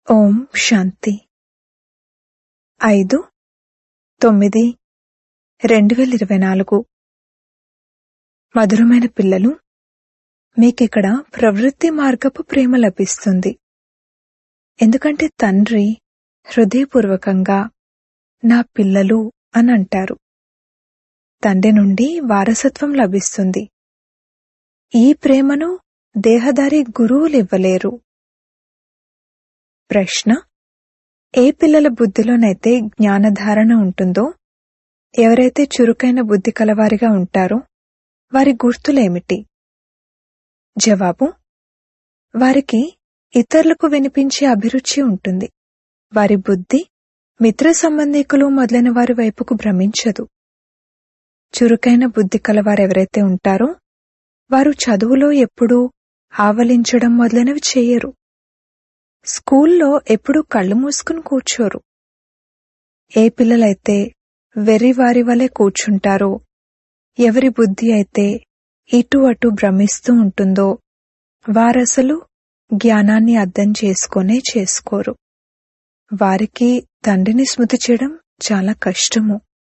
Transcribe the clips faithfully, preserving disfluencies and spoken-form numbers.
ఓం శాంతి. ఐదు తొమ్మిది రెండు వేల ఇరవై నాలుగు. మధురమైన పిల్లలు, మీకిక్కడ ప్రవృత్తి మార్గపు ప్రేమ లభిస్తుంది. ఎందుకంటే తండ్రి హృదయపూర్వకంగా నా పిల్లలు అని అంటారు. తండ్రి నుండి వారసత్వం లభిస్తుంది. ఈ ప్రేమను దేహదారి గురువులివ్వలేరు. ప్రశ్న: ఏ పిల్లల బుద్ధిలోనైతే జ్ఞానధారణ ఉంటుందో, ఎవరైతే చురుకైన బుద్ధి కలవారిగా ఉంటారో వారి గుర్తులేమిటి? జవాబు: వారికి ఇతరులకు వినిపించే అభిరుచి ఉంటుంది. వారి బుద్ధి మిత్ర సంబంధికులు మొదలైన వారి వైపుకు భ్రమించదు. చురుకైన బుద్ధి కలవారెవరైతే ఉంటారో వారు చదువులో ఎప్పుడూ ఆవలించడం మొదలైనవి చేయరు. స్కూల్లో ఎప్పుడూ కళ్ళు మూసుకుని కూర్చోరు. ఏ పిల్లలైతే వెర్రివారి వలె కూర్చుంటారో, ఎవరి బుద్ధి అయితే ఇటు అటు భ్రమిస్తూ ఉంటుందో వారసలు జ్ఞానాన్ని అర్థం చేసుకొనే చేసుకోరు. వారికి తండ్రిని స్మృతి చేయడం చాలా కష్టము.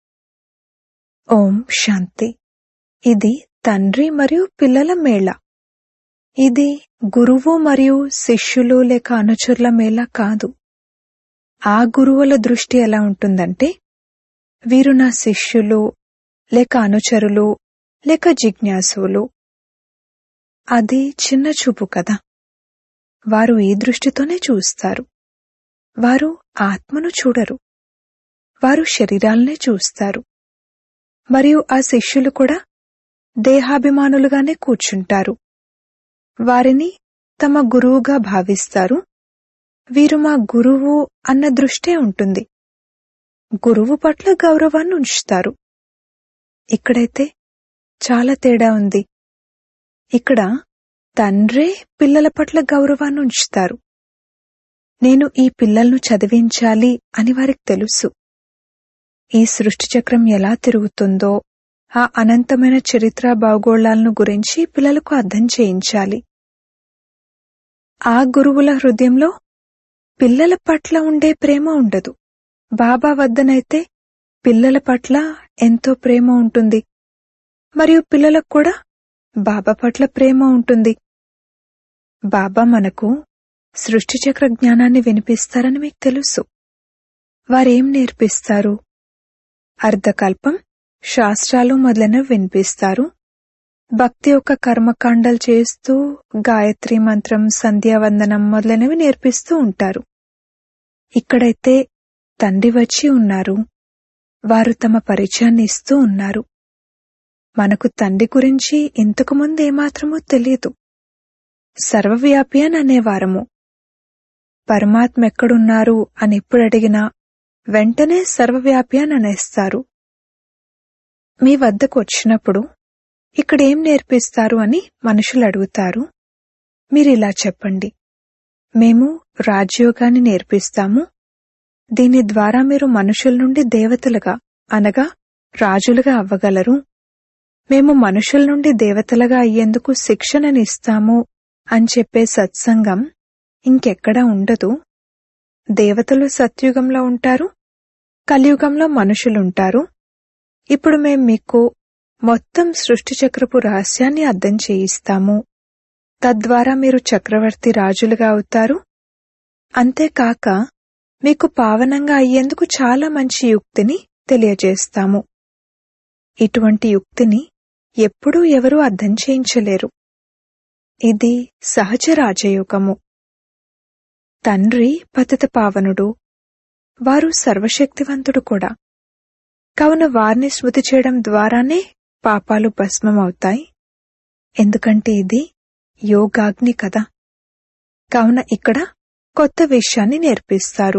ఓం శాంతి. ఇది తండ్రి మరియు పిల్లల మేళ. ఇది గురువు మరియు శిష్యులు లేక అనుచరుల మేళ కాదు. ఆ గురువుల దృష్టి ఎలా ఉంటుందంటే, వీరు నా శిష్యులు లేక అనుచరులు లేక జిజ్ఞాసులు. అది చిన్న చూపు కదా. వారు ఈ దృష్టితోనే చూస్తారు. వారు ఆత్మను చూడరు. వారు శరీరాలనే చూస్తారు. మరియు ఆ శిష్యులు కూడా దేహాభిమానులుగానే కూర్చుంటారు. వారిని తమ గురువుగా భావిస్తారు. వీరు మా గురువు అన్న దృష్టే ఉంటుంది. గురువు పట్ల గౌరవాన్ని ఉంచుతారు. ఇక్కడైతే చాలా తేడా ఉంది. ఇక్కడ తండ్రే పిల్లల పట్ల గౌరవాన్ని ఉంచుతారు. నేను ఈ పిల్లలను చదివించాలి అని వారికి తెలుసు. ఈ సృష్టి చక్రం ఎలా తిరుగుతుందో, ఆ అనంతమైన చరిత్ర భౌగోళాలను గురించి పిల్లలకు అర్థం చేయించాలి. ఆ గురువుల హృదయంలో పిల్లల పట్ల ఉండే ప్రేమ ఉండదు. బాబా వద్దనైతే పిల్లల పట్ల ఎంతో ప్రేమ ఉంటుంది. మరియు పిల్లలకు కూడా బాబా పట్ల ప్రేమ ఉంటుంది. బాబా మనకు సృష్టి చక్ర జ్ఞానాన్ని వినిపిస్తారని మీకు తెలుసు. వారేం నేర్పిస్తారు? అర్ధకల్పం శాస్త్రాలు మొదలైనవి వినిపిస్తారు. భక్తి యొక్క కర్మకాండలు చేస్తూ గాయత్రి మంత్రం, సంధ్యావందనం మొదలైనవి నేర్పిస్తూ ఉంటారు. ఇక్కడైతే తండ్రి వచ్చి ఉన్నారు. వారు తమ పరిచయాన్ని ఇస్తూ ఉన్నారు. మనకు తండ్రి గురించి ఇంతకుముందు ఏమాత్రమూ తెలియదు. సర్వవ్యాపి అని అనేవారము. పరమాత్మ ఎక్కడున్నారు అని ఎప్పుడు అడిగినా వెంటనే సర్వవ్యాపి అని అనేస్తారు. మీ వద్దకు వచ్చినప్పుడు ఇక్కడేం నేర్పిస్తారు అని మనుషులు అడుగుతారు. మీరిలా చెప్పండి: మేము రాజయోగాన్ని నేర్పిస్తాము. దీని ద్వారా మీరు మనుషుల నుండి దేవతలుగా అనగా రాజులుగా అవ్వగలరు. మేము మనుషుల నుండి దేవతలుగా అయ్యేందుకు శిక్షణనిస్తాము అని చెప్పే సత్సంగం ఇంకెక్కడా ఉండదు. దేవతలు సత్యుగంలో ఉంటారు, కలియుగంలో మనుషులుంటారు. ఇప్పుడు మేం మీకు మొత్తం సృష్టి చక్రపు రహస్యాన్ని అర్థం చేయిస్తాము. తద్వారా మీరు చక్రవర్తి రాజులుగా అవుతారు. అంతేకాక మీకు పావనంగా అయ్యేందుకు చాలా మంచి యుక్తిని తెలియజేస్తాము. ఇటువంటి యుక్తిని ఎప్పుడూ ఎవరూ అర్థం చేయించలేరు. ఇది సహజ రాజయోగము. తండ్రి పతిత పావనుడు, వారు సర్వశక్తివంతుడు కూడా. కావున వారిని స్మృతి చేయడం ద్వారానే పాపాలు భస్మమవుతాయి. ఎందుకంటే ఇది యోగాగ్ని కదా. కావున ఇక్కడ కొత్త విషయాన్ని నేర్పిస్తారు.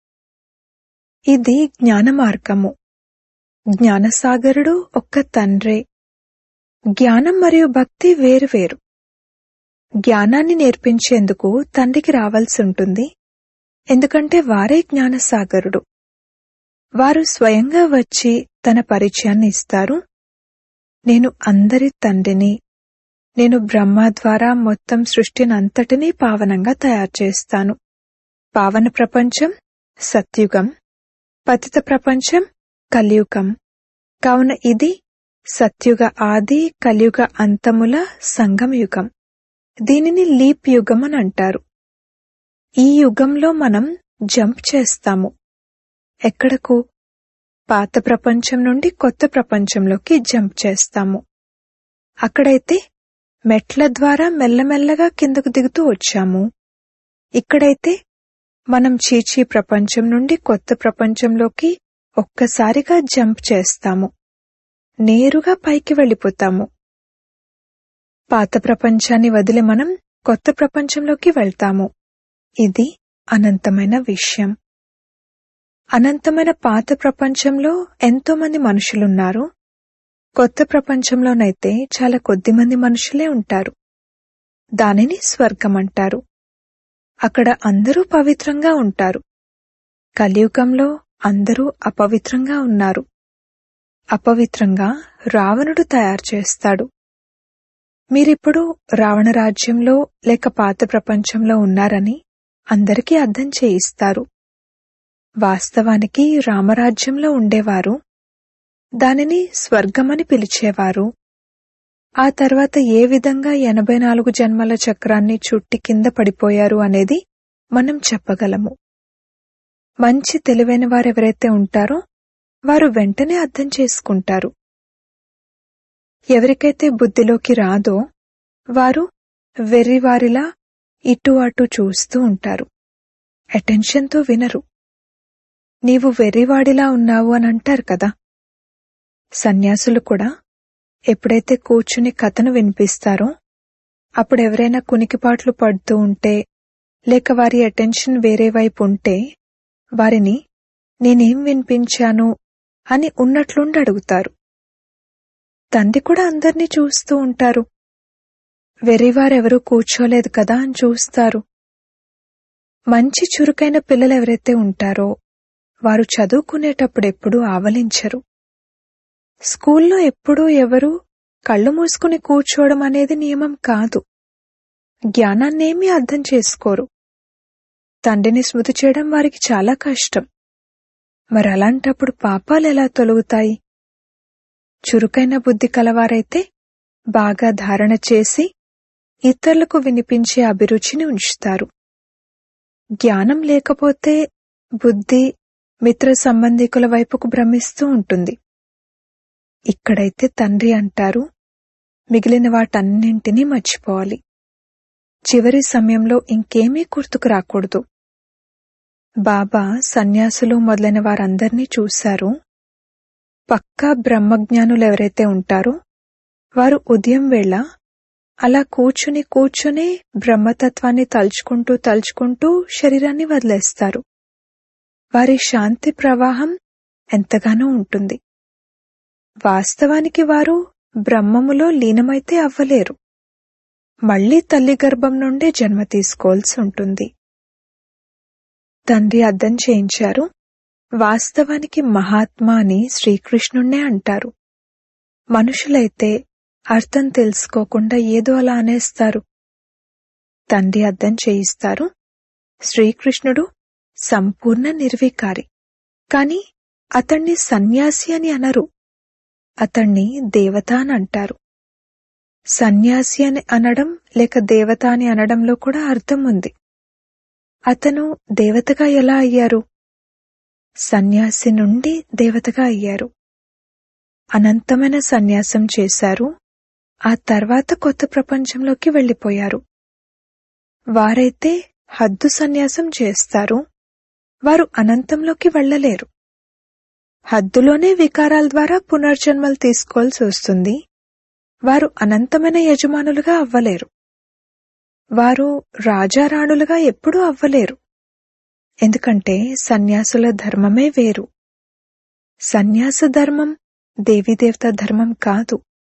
ఇది జ్ఞాన మార్గము. జ్ఞానసాగరుడు ఒక్క తండ్రే. జ్ఞానం మరియు భక్తి వేరువేరు. జ్ఞానాన్ని నేర్పించేందుకు తండ్రికి రావాల్సి ఉంటుంది. ఎందుకంటే వారే జ్ఞానసాగరుడు. వారు స్వయంగా వచ్చి తన పరిచయాన్ని ఇస్తారు. నేను అందరి తండ్రిని. నేను బ్రహ్మ ద్వారా మొత్తం సృష్టినంతటినీ పావనంగా తయారు చేస్తాను. పావన ప్రపంచం సత్యుగం, పతిత ప్రపంచం కలియుగం. కావున ఇది సత్యుగ ఆది కలియుగ అంతముల సంగమయుగం. దీనిని లీప్ యుగం అని అంటారు. ఈ యుగంలో మనం జంప్ చేస్తాము. ఎక్కడకు? పాత ప్రపంచం నుండి కొత్త ప్రపంచంలోకి జంప్ చేస్తాము. అక్కడైతే మెట్ల ద్వారా మెల్లమెల్లగా కిందకు దిగుతూ వచ్చాము. ఇక్కడైతే మనం చీచీ ప్రపంచం నుండి కొత్త ప్రపంచంలోకి ఒక్కసారిగా జంప్ చేస్తాము. నేరుగా పైకి వెళ్ళిపోతాము. పాత ప్రపంచాన్ని వదిలి మనం కొత్త ప్రపంచంలోకి వెళ్తాము. ఇది అనంతమైన విషయం. అనంతమైన పాత ప్రపంచంలో ఎంతో మంది మనుషులున్నారు. కొత్త ప్రపంచంలోనైతే చాలా కొద్ది మంది మనుషులే ఉంటారు. దానిని స్వర్గం అంటారు. అక్కడ అందరూ పవిత్రంగా ఉంటారు. కలియుగంలో అందరూ అపవిత్రంగా ఉన్నారు. అపవిత్రంగా రావణుడు తయారు చేస్తాడు. మీరిప్పుడు రావణ రాజ్యంలో లేక పాత ప్రపంచంలో ఉన్నారని అందరికీ అర్థం చేయిస్తారు. వాస్తవానికి రామరాజ్యంలో ఉండేవారు. దానిని స్వర్గమని పిలిచేవారు. ఆ తర్వాత ఏ విధంగా ఎనభై నాలుగు జన్మల చక్రాన్ని చుట్టి కింద పడిపోయారు అనేది మనం చెప్పగలము. మంచి తెలివైన వారెవరైతే ఉంటారో వారు వెంటనే అర్థం చేసుకుంటారు. ఎవరికైతే బుద్ధిలోకి రాదో వారు వెర్రివారిలా ఇటు అటు చూస్తూ ఉంటారు. అటెన్షన్తో వినరు. నీవు వెర్రివాడిలా ఉన్నావు అని అంటారు కదా. సన్యాసులు కూడా ఎప్పుడైతే కూర్చుని కథను వినిపిస్తారో అప్పుడెవరైనా కునికిపాట్లు పడుతూ ఉంటే లేక వారి అటెన్షన్ వేరే వైపు ఉంటే వారిని నేనేం వినిపించాను అని ఉన్నట్లుండి అడుగుతారు. తండ్రి కూడా అందర్నీ చూస్తూ ఉంటారు. వెర్రివారెవరూ కూర్చోలేదు కదా అని చూస్తారు. మంచి చురుకైన పిల్లలెవరైతే ఉంటారో వారు చదువుకునేటప్పుడెప్పుడూ ఆవలించరు. స్కూల్లో ఎప్పుడూ ఎవరూ కళ్ళు మూసుకుని కూర్చోవడం అనేది నియమం కాదు. జ్ఞానాన్నేమీ అర్థం చేసుకోరు. తండ్రిని స్మృతి చేయడం వారికి చాలా కష్టం. మరలాంటప్పుడు పాపాలెలా తొలగుతాయి? చురుకైన బుద్ధి కలవారైతే బాగా ధారణ చేసి ఇతరులకు వినిపించే అభిరుచిని ఉంచుతారు. జ్ఞానం లేకపోతే బుద్ధి మిత్ర సంబంధికుల వైపుకు భ్రమిస్తూ ఉంటుంది. ఇక్కడైతే తండ్రి అంటారు, మిగిలిన వాటన్నింటినీ మర్చిపోవాలి. చివరి సమయంలో ఇంకేమీ గుర్తుకు రాకూడదు. బాబా సన్యాసులు మొదలైన వారందర్నీ చూశారు. పక్కా బ్రహ్మజ్ఞానులెవరైతే ఉంటారో వారు ఉదయం వేళ అలా కూర్చుని కూర్చునే బ్రహ్మతత్వాన్ని తలుచుకుంటూ తలుచుకుంటూ శరీరాన్ని వదిలేస్తారు. వారి శాంతి ప్రవాహం ఎంతగానో ఉంటుంది. వాస్తవానికి వారు బ్రహ్మములో లీనమైతే అవ్వలేరు. మళ్లీ తల్లి గర్భం నుండే జన్మ తీసుకోవాల్సి ఉంటుంది. తండ్రి అర్థం చేయించారు. వాస్తవానికి మహాత్మా అని శ్రీకృష్ణుణ్ణే అంటారు. మనుషులైతే అర్థం తెలుసుకోకుండా ఏదో అలా అనేస్తారు. తండ్రి అర్థం చేయిస్తారు. శ్రీకృష్ణుడు సంపూర్ణ నిర్వికారి. కాని అతణ్ణి సన్యాసి అని అనరు. అతణ్ణి దేవత అని అంటారు. సన్యాసి అని అనడం లేక దేవత అని అనడంలో కూడా అర్థం ఉంది. అతను దేవతగా ఎలా అయ్యారు? సన్యాసి నుండి దేవతగా అయ్యారు. అనంతమైన సన్యాసం చేశారు. ఆ తర్వాత కొత్త ప్రపంచంలోకి వెళ్లిపోయారు. వారైతే హద్దు సన్యాసం చేస్తారు. వారు అనంతంలోకి వెళ్లలేరు. హద్దులోనే వికారాల ద్వారా పునర్జన్మలు తీసుకోవాల్సి వస్తుంది. వారు అనంతమైన యజమానులుగా అవ్వలేరు. వారు రాజారాణులుగా ఎప్పుడూ అవ్వలేరు. ఎందుకంటే సన్యాసుల ధర్మమే వేరు. సన్యాస ధర్మం దేవీదేవత ధర్మం కాదు.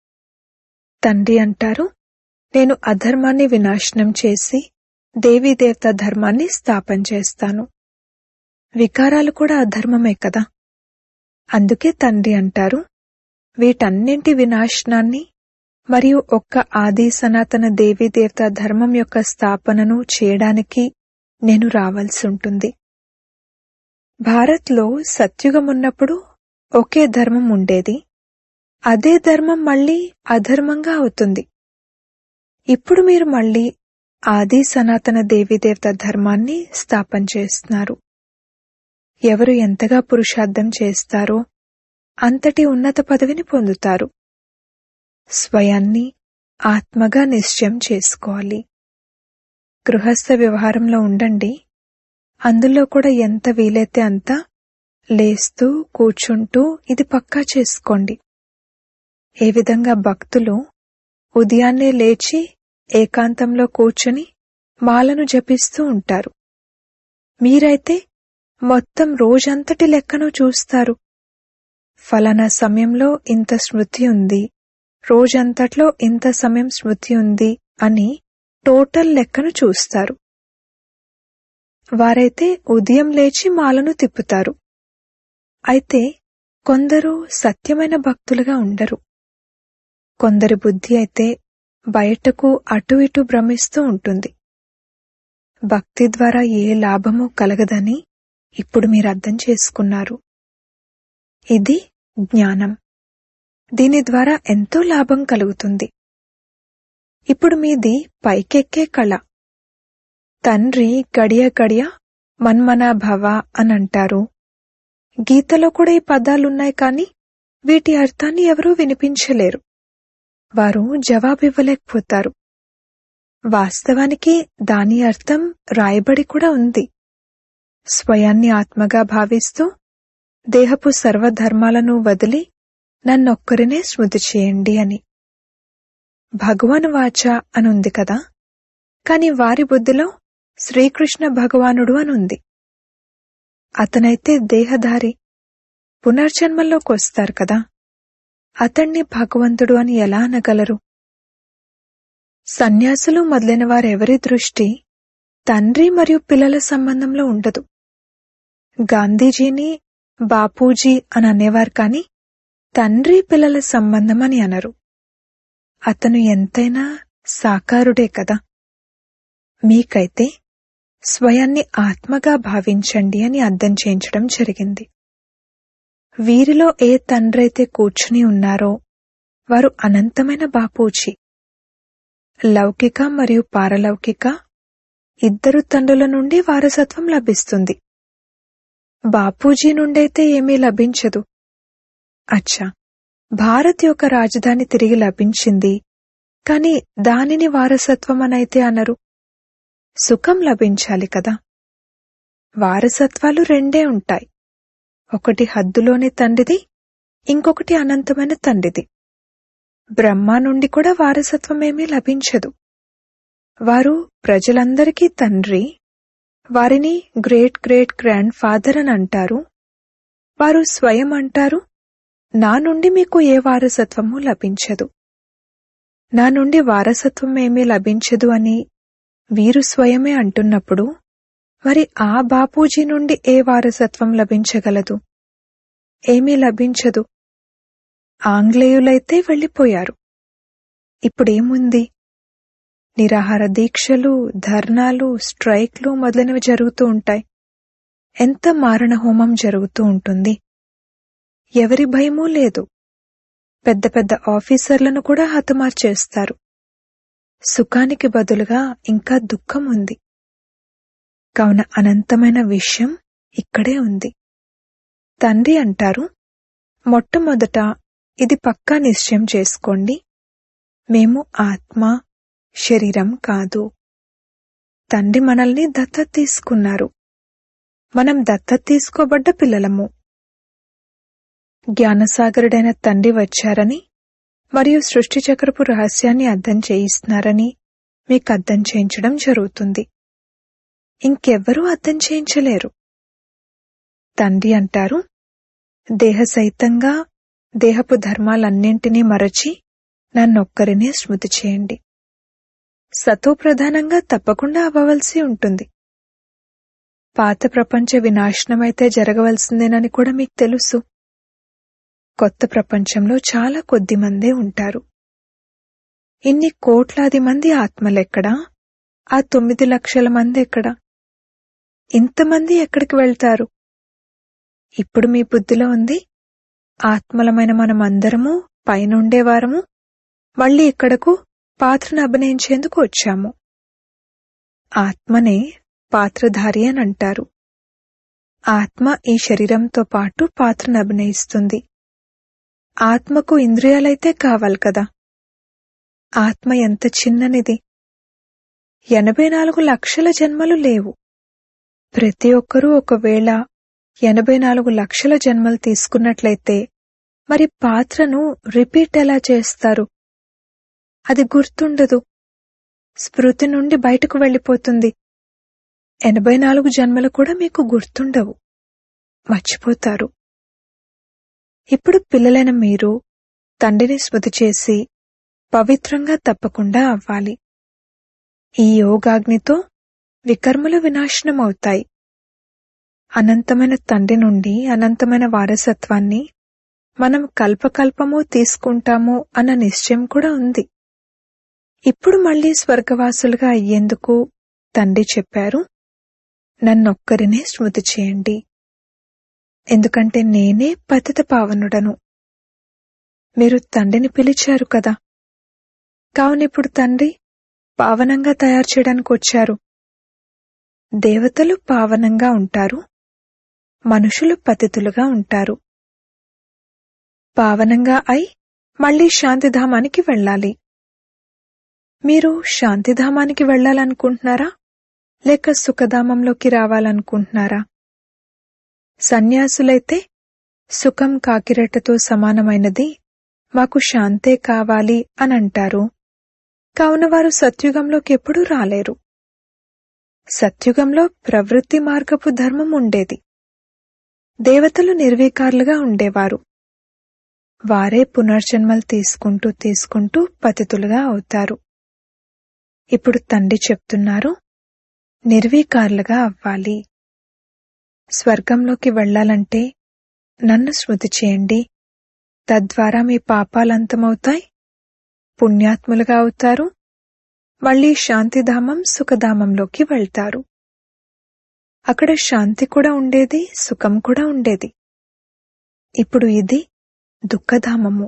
తండ్రి అంటారు, నేను అధర్మాన్ని వినాశనం చేసి దేవీదేవత ధర్మాన్ని స్థాపన చేస్తాను. వికారాలు కూడా అధర్మమే కదా. అందుకే తండ్రి అంటారు, వీటన్నింటి వినాశనాన్ని మరియు ఒక్క ఆది సనాతన దేవీదేవత ధర్మం యొక్క స్థాపనను చేయడానికి నేను రావాల్సి ఉంటుంది. భారత్లో సత్యుగం ఉన్నప్పుడు ఒకే ధర్మం ఉండేది. అదే ధర్మం మళ్లీ అధర్మంగా అవుతుంది. ఇప్పుడు మీరు మళ్లీ ఆది సనాతన దేవీదేవత ధర్మాన్ని స్థాపన చేస్తున్నారు. ఎవరు ఎంతగా పురుషార్థం చేస్తారో అంతటి ఉన్నత పదవిని పొందుతారు. స్వయాన్ని ఆత్మగా నిశ్చయం చేసుకోవాలి. గృహస్థ వ్యవహారంలో ఉండండి. అందులో కూడా ఎంత వీలైతే అంత లేస్తూ కూర్చుంటూ ఇది పక్కా చేసుకోండి. ఏ విధంగా భక్తులు ఉదయాన్నే లేచి ఏకాంతంలో కూర్చుని మాలను జపిస్తూ ఉంటారు. మీరైతే మొత్తం రోజంతటి లెక్కను చూస్తారు. ఫలానా సమయంలో ఇంత స్మృతి ఉంది, రోజంతట్లో ఇంత సమయం స్మృతి ఉంది అని టోటల్ లెక్కను చూస్తారు. వారైతే ఉదయం లేచి మాలను తిప్పుతారు. అయితే కొందరు సత్యమైన భక్తులుగా ఉండరు. కొందరి బుద్ధి అయితే బయటకు అటు ఇటు భ్రమిస్తూ ఉంటుంది. భక్తి ద్వారా ఏ లాభమూ కలగదని ఇప్పుడు మీరు అర్థం చేసుకున్నారు. ఇది జ్ఞానం. దీని ద్వారా ఎంతో లాభం కలుగుతుంది. ఇప్పుడు మీది పైకెక్కే కళ. తండ్రి గడియ గడియ మన్మనా భవ అనంటారు. గీతలో కూడా ఈ పదాలున్నాయి, కాని వీటి అర్థాన్ని ఎవరూ వినిపించలేరు. వారు జవాబివ్వలేకపోతారు. వాస్తవానికి దాని అర్థం రాయబడి కూడా ఉంది. స్వయాన్ని ఆత్మగా భావిస్తూ దేహపు సర్వధర్మాలను వదిలి నన్నొక్కరినే స్మృతి చేయండి అని. భగవాన్ వాచ అనుంది కదా, కాని వారి బుద్ధిలో శ్రీకృష్ణ భగవానుడు అనుంది. అతనైతే దేహధారి, పునర్జన్మల్లోకొస్తారు కదా, అతణ్ణి భగవంతుడు అని ఎలా అనగలరు? సన్యాసులు మొదలైన వారెవరి దృష్టి తండ్రి మరియు పిల్లల సంబంధంలో ఉండదు. గాంధీజీని బాపూజీ అని అనేవారు, కాని తండ్రి పిల్లల సంబంధం అని అనరు. అతను ఎంతైనా సాకారుడే కదా. మీకైతే స్వయాన్ని ఆత్మగా భావించండి అని అర్థం చేయించడం జరిగింది. వీరిలో ఏ తండ్రైతే కూర్చుని ఉన్నారో వారు అనంతమైన బాపూజీ. లౌకిక మరియు పారలౌకిక ఇద్దరు తండ్రుల నుండి వారసత్వం లభిస్తుంది. బాపూజీ నుండైతే ఏమీ లభించదు. అచ్చా, భారత్ యొక్క రాజధాని తిరిగి లభించింది, కాని దానిని వారసత్వం అనైతే అనరు. సుఖం లభించాలి కదా. వారసత్వాలు రెండే ఉంటాయి. ఒకటి హద్దులోని తండ్రిది, ఇంకొకటి అనంతమైన తండ్రిది. బ్రహ్మ నుండి కూడా వారసత్వమేమీ లభించదు. వారు ప్రజలందరికీ తండ్రి. వారిని గ్రేట్ గ్రేట్ గ్రాండ్ ఫాదర్ అని అంటారు. వారు స్వయం అంటారు, నా నుండి మీకు ఏ వారసత్వము లభించదు. నా నుండి వారసత్వమేమీ లభించదు అని వీరు స్వయమే అంటున్నప్పుడు మరి ఆ బాపూజీ నుండి ఏ వారసత్వం లభించగలదు? ఏమీ లభించదు. ఆంగ్లేయులైతే వెళ్లిపోయారు. ఇప్పుడేముంది? నిరాహార దీక్షలు, ధర్నాలు, స్ట్రైక్లు మొదలైనవి జరుగుతూ ఉంటాయి. ఎంత మారణ హోమం జరుగుతూ ఉంటుంది. ఎవరి భయమూ లేదు. పెద్ద పెద్ద ఆఫీసర్లను కూడా హతమార్చేస్తారు. సుఖానికి బదులుగా ఇంకా దుఃఖం ఉంది. కావున అనంతమైన విషయం ఇక్కడే ఉంది. తండ్రి అంటారు, మొట్టమొదట ఇది పక్కా నిశ్చయం చేసుకోండి, మేము ఆత్మ, శరీరం కాదు. తండ్రి మనల్ని దత్తత తీసుకున్నారు. మనం దత్తత తీసుకోబడ్డ పిల్లలము. జ్ఞానసాగరుడైన తండ్రి వచ్చారని మరియు సృష్టి చక్రపు రహస్యాన్ని అర్థం చేయిస్తున్నారని మీకు అర్థం చేయించడం జరుగుతుంది. ఇంకెవ్వరూ అర్థం చేయించలేరు. తండ్రి అంటారు, దేహ సహితంగా దేహపు ధర్మాలన్నింటినీ మరచి నన్నొక్కరినే స్మృతి చేయండి. సతో ప్రధానంగా తప్పకుండా అవ్వవలసి ఉంటుంది. పాత ప్రపంచ వినాశనమైతే జరగవలసిందేనని కూడా మీకు తెలుసు. కొత్త ప్రపంచంలో చాలా కొద్ది మందే ఉంటారు. ఇన్ని కోట్లాది మంది ఆత్మలెక్కడా? ఆ తొమ్మిది లక్షల మంది ఎక్కడా? ఇంతమంది ఎక్కడికి వెళ్తారు? ఇప్పుడు మీ బుద్ధిలో ఉంది, ఆత్మలమైన మనమందరము పైనుండేవారము, మళ్ళీ ఇక్కడకు పాత్రను అభినయించేందుకు వచ్చాము. ఆత్మనే పాత్రధారి అని అంటారు. ఆత్మ ఈ శరీరంతో పాటు పాత్రను అభినయిస్తుంది. ఆత్మకు ఇంద్రియాలైతే కావాలి కదా. ఆత్మ ఎంత చిన్ననిది. ఎనభై నాలుగు లక్షల జన్మలు లేవు. ప్రతి ఒక్కరూ ఒకవేళ ఎనభై నాలుగు లక్షల జన్మలు తీసుకున్నట్లయితే మరి పాత్రను రిపీట్ ఎలా చేస్తారు? అది గుర్తుండదు, స్మృతి నుండి బయటకు వెళ్ళిపోతుంది. ఎనభై నాలుగు జన్మలు కూడా మీకు గుర్తుండవు, మర్చిపోతారు. ఇప్పుడు పిల్లలైన మీరు తండ్రిని స్మృతి చేసి పవిత్రంగా తప్పకుండా అవ్వాలి. ఈ యోగాగ్నితో వికర్మలు వినాశనమవుతాయి. అనంతమైన తండ్రి నుండి అనంతమైన వారసత్వాన్ని మనం కల్పకల్పము తీసుకుంటాము అన్న నిశ్చయం కూడా ఉంది. ఇప్పుడు మళ్లీ స్వర్గవాసులుగా అయ్యేందుకు తండ్రి చెప్పారు, నన్నొక్కరినే స్మృతి చేయండి, ఎందుకంటే నేనే పతిత పావనుడను. మీరు తండ్రిని పిలిచారు కదా, కావునిప్పుడు తండ్రి పావనంగా తయారు చేయడానికి వచ్చారు. దేవతలు పావనంగా ఉంటారు, మనుషులు పతితులుగా ఉంటారు. పావనంగా అయి మళ్లీ శాంతిధామానికి వెళ్ళాలి. మీరు శాంతిధామానికి వెళ్లాలనుకుంటున్నారా లేక సుఖధామంలోకి రావాలనుకుంటున్నారా? సన్యాసులైతే సుఖం కాకిరెట్టతో సమానమైనది, మాకు శాంతే కావాలి అని అంటారు. కావున వారు సత్యుగంలోకి ఎప్పుడూ రాలేరు. సత్యుగంలో ప్రవృత్తి మార్గపు ధర్మం ఉండేది. దేవతలు నిర్వీకారులుగా ఉండేవారు. వారే పునర్జన్మలు తీసుకుంటూ తీసుకుంటూ పతితులుగా అవుతారు. ఇప్పుడు తండ్రి చెప్తున్నారు, నిర్వీకారులుగా అవ్వాలి. స్వర్గంలోకి వెళ్లాలంటే నన్ను స్మృతి చేయండి, తద్వారా మీ పాపాలంతమవుతాయి, పుణ్యాత్ములుగా అవుతారు, మళ్లీ శాంతిధామం సుఖధామంలోకి వెళ్తారు. అక్కడ శాంతి కూడా ఉండేది, సుఖం కూడా ఉండేది. ఇప్పుడు ఇది దుఃఖధామము.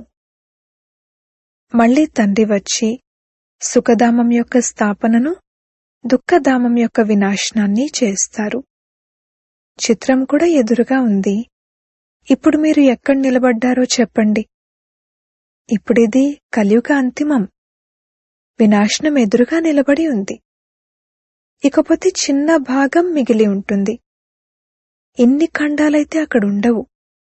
మళ్లీ తండ్రి వచ్చి సుఖధామం యొక్క స్థాపనను, దుఃఖధామం యొక్క వినాశనాన్ని చేస్తారు. చిత్రం కూడా ఎదురుగా ఉంది. ఇప్పుడు మీరు ఎక్కడ నిలబడ్డారో చెప్పండి. ఇప్పుడిది కలియుగ అంతిమం. వినాశనం ఎదురుగా నిలబడి ఉంది. ఇకపోతే చిన్న భాగం మిగిలి ఉంటుంది. ఇన్ని ఖండాలైతే అక్కడుండవు.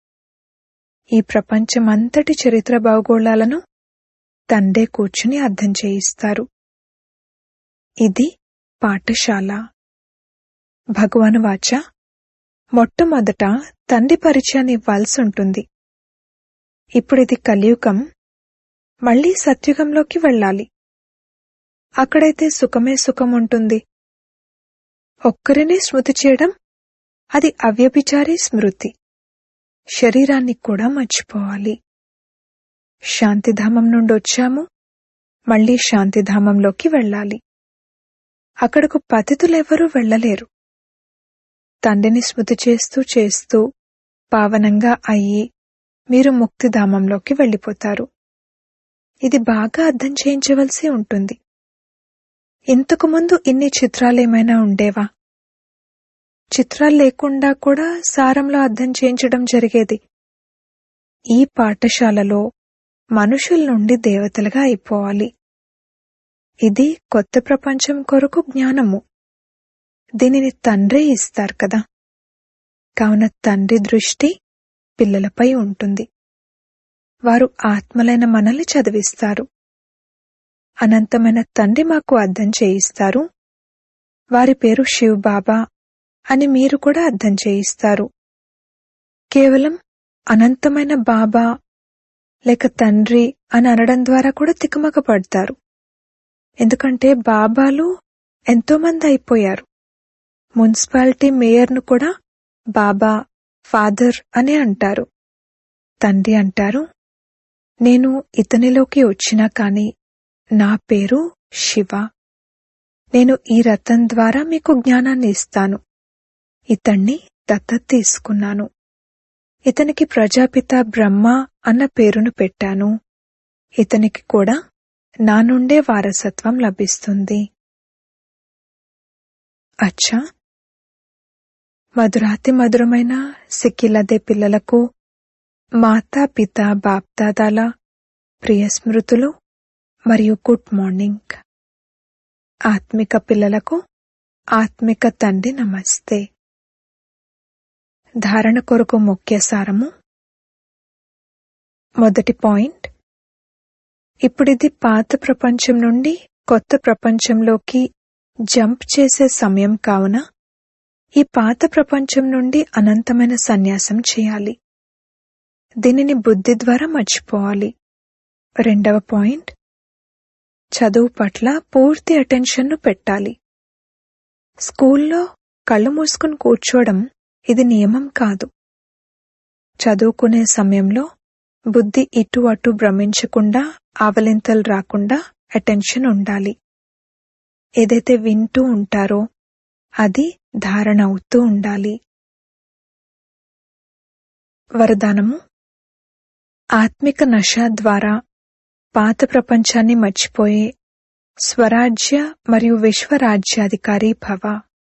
ఈ ప్రపంచమంతటి చరిత్ర భౌగోళాలను తండ్రే కూర్చుని అర్థం చేయిస్తారు. ఇది పాఠశాల. భగవాను వాచ, మొట్టమొదట తండ్రి పరిచయాన్ని ఇవ్వాల్సి ఉంటుంది. ఇప్పుడిది కలియుగం, మళ్లీ సత్యుగంలోకి వెళ్ళాలి. అక్కడైతే సుఖమే సుఖం ఉంటుంది. ఒక్కరినే స్మృతి చేయడం అది అవ్యభిచారి స్మృతి. శరీరాన్ని కూడా మర్చిపోవాలి. శాంతిధామం నుండి వచ్చాము, మళ్లీ శాంతిధామంలోకి వెళ్ళాలి. అక్కడకు పతితులెవ్వరూ వెళ్లలేరు. తండ్రిని స్మృతి చేస్తూ చేస్తూ పావనంగా అయ్యి మీరు ముక్తిధామంలోకి వెళ్ళిపోతారు. ఇది బాగా అర్థం చేయించవలసి ఉంటుంది. ఇంతకుముందు ఇన్ని చిత్రాలేమైనా ఉండేవా? చిత్రాలు లేకుండా కూడా సారంలో అర్థం చేయించడం జరిగేది. ఈ పాఠశాలలో మనుషుల నుండి దేవతలుగా అయిపోవాలి. ఇది కొత్త ప్రపంచం కొరకు జ్ఞానము. దీనిని తండ్రే ఇస్తారు కదా. కావున తండ్రి దృష్టి పిల్లలపై ఉంటుంది. వారు ఆత్మలైన మనల్ని చదివిస్తారు. అనంతమైన తండ్రి మాకు అర్థం చేయిస్తారు. వారి పేరు శివ్ బాబా అని మీరు కూడా అర్థం చేయిస్తారు. కేవలం అనంతమైన బాబా లేక తండ్రి అని అనడం ద్వారా కూడా తికమక పడతారు. ఎందుకంటే బాబాలు ఎంతోమంది అయిపోయారు. మున్సిపాలిటీ మేయర్ను కూడా బాబా, ఫాదర్ అని అంటారు. తండ్రి అంటారు, నేను ఇతనిలోకి వచ్చినా కాని నా పేరు శివ. నేను ఈ రథం ద్వారా మీకు జ్ఞానాన్ని ఇస్తాను. ఇతన్ని దత్తత తీసుకున్నాను. ఇతనికి ప్రజాపిత బ్రహ్మ అన్న పేరును పెట్టాను. ఇతనికి కూడా నా నుండే వారసత్వం లభిస్తుంది. అచ్చా, మధురాతి మధురమైన సిక్కిలదే పిల్లలకు మాతా పిత బాప్దాదాల ప్రియ స్మృతులు మరియు గుడ్ మార్నింగ్. ఆత్మిక పిల్లలకు ఆత్మిక తండ్రి నమస్తే. ధారణ కొరకు ముఖ్య సారము. మొదటి పాయింట్, ఇప్పుడిది పాత ప్రపంచం నుండి కొత్త ప్రపంచంలోకి జంప్ చేసే సమయం కావున ఈ పాత ప్రపంచం నుండి అనంతమైన సన్యాసం చేయాలి. దీనిని బుద్ధి ద్వారా మర్చిపోవాలి. రెండవ పాయింట్, చదువు పట్ల పూర్తి అటెన్షన్ను పెట్టాలి. స్కూల్లో కళ్ళు మూసుకుని కూర్చోవడం ఇది నియమం కాదు. చదువుకునే సమయంలో బుద్ధి ఇటు అటు భ్రమించకుండా, ఆవలింతలు రాకుండా అటెన్షన్ ఉండాలి. ఏదైతే వింటూ ఉంటారో అది ధారణ అవుతూ ఉండాలి. వరదానము. ఆత్మిక నశ ద్వారా పాత ప్రపంచాన్ని మర్చిపోయే స్వరాజ్య మరియు విశ్వరాజ్యాధికారి భవ.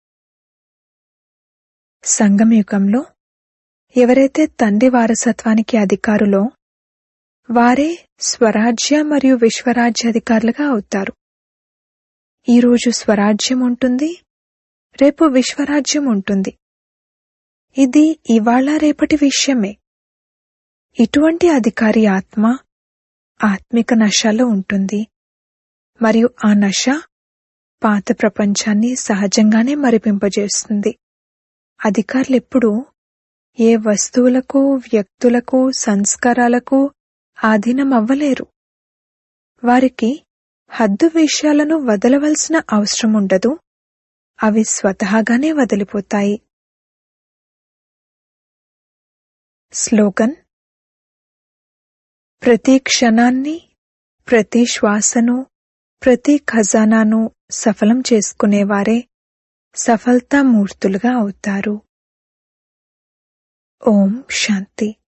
సంగమయుగంలో ఎవరైతే తండ్రి వారసత్వానికి అధికారులో వారే స్వరాజ్య మరియు విశ్వరాజ్యాధికారులుగా అవుతారు. ఈరోజు స్వరాజ్యం ఉంటుంది, రేపు విశ్వరాజ్యం ఉంటుంది. ఇది ఇవాళ రేపటి విషయమే. ఇటువంటి అధికారి ఆత్మ ఆత్మిక నశలో ఉంటుంది మరియు ఆ నశ పాత ప్రపంచాన్ని సహజంగానే మరిపింపజేస్తుంది. అధికారులెప్పుడూ ఏ వస్తువులకు, వ్యక్తులకు, సంస్కారాలకు ఆధీనం అవ్వలేరు. వారికి హద్దు విషయాలను వదలవలసిన అవసరం ఉండదు. అవి స్వతహాగానే వదిలిపోతాయి. స్లోగన్. ప్రతి క్షణాన్ని, ప్రతి శ్వాసను, ప్రతి ఖజానాను సఫలం చేసుకునేవారే సఫలతామూర్తులుగా అవుతారు. ఓం శాంతి.